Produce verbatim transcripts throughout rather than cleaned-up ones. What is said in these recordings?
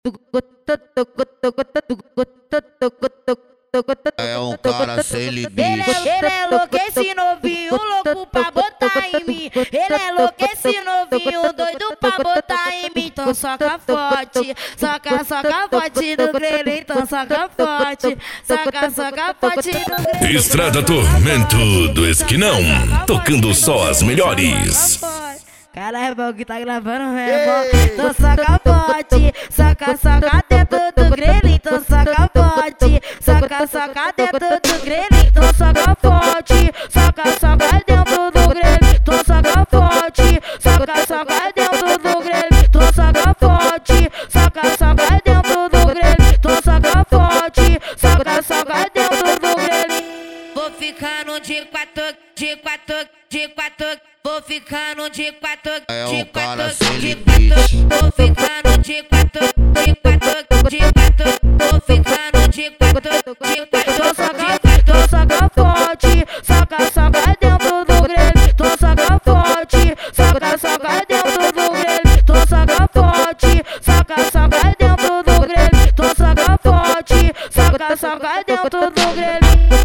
É um cara sem limite. Ele é, ele é louco, esse novinho, louco pra botar em mim. Ele é louco, esse novinho, doido pra botar em mim. Então soca forte, soca, soca forte no grelho. Então soca forte, soca, soca forte no grelho. Estrada Tormento do Esquinão, tocando só as melhores. Caralho, o que tá gravando é bom. Então soca forte, soca, soca dentro do grelho. Então soca forte, soca, soca dentro do grelho. Então soca forte, soca, soca dentro do grelho. Então soca forte, soca, soca dentro do grelho. Então soca forte, soca, soca dentro do grelho. Então soca forte, soca, soca dentro do grelho. Vou ficar no de quatro, de quatro, de quatro. Vou ficar no de quatro, de quatro, de quatro. Vou ficar no de quatro, de quatro, de quatro. Vou ficar no de quatro, de quatro. Tô soca, tô soca forte, soca, soca dentro do grelho. Tô soca forte, soca, soca dentro do grelho. Tô soca forte, soca, soca dentro do grelho. Tô soca forte, soca, soca dentro do grelho.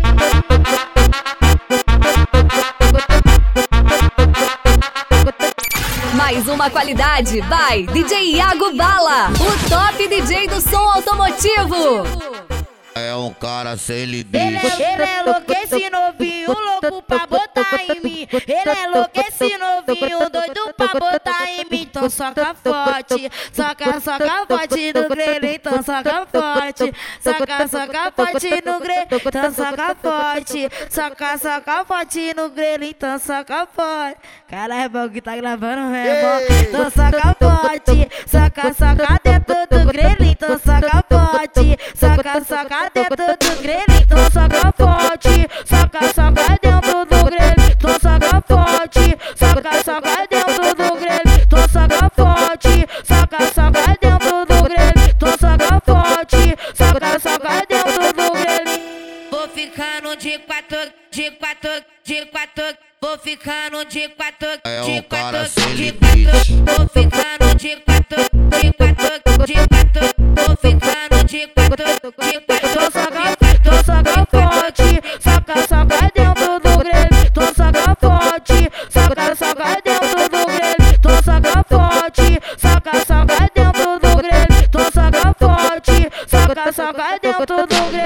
Mais uma qualidade, vai D J Iago Bala, o top D J do som automotivo. É um cara sem limite. Ele é, ele é louco, esse novinho, louco pra botar em mim. Ele é louco, esse novinho, doido pra botar em mim. Então soca forte, soca, soca forte no grelho. Então soca forte, soca, soca forte no grelho. Então soca forte, soca, soca forte no grelho. Então soca forte. Caralho, o que tá gravando é bom. Então soca forte, soca, soca dentro do grelho. Então soca forte, soca, soca dentro do grelho. Então soca forte, soca, soca dentro do grelho. Então soca forte, soca, soca dentro do grelho. Então soca forte, soca, soca dentro do grelho. Então soca forte, soca, soca dentro do grelho. Vou ficar no de quatro, de quatro, de quatro. Vou ficar no de quatro, de quatro, de quatro. Vou ficar no de quatro, de quatro, de quatro. Vou ficar no de quatro, de quatro. Tô soca, tô soca forte, soca, soca dentro do grelho. Tô soca forte, soca, soca dentro do grelho. Tô soca forte, soca, soca dentro do grelho. Tô soca forte, soca, soca dentro do grelho.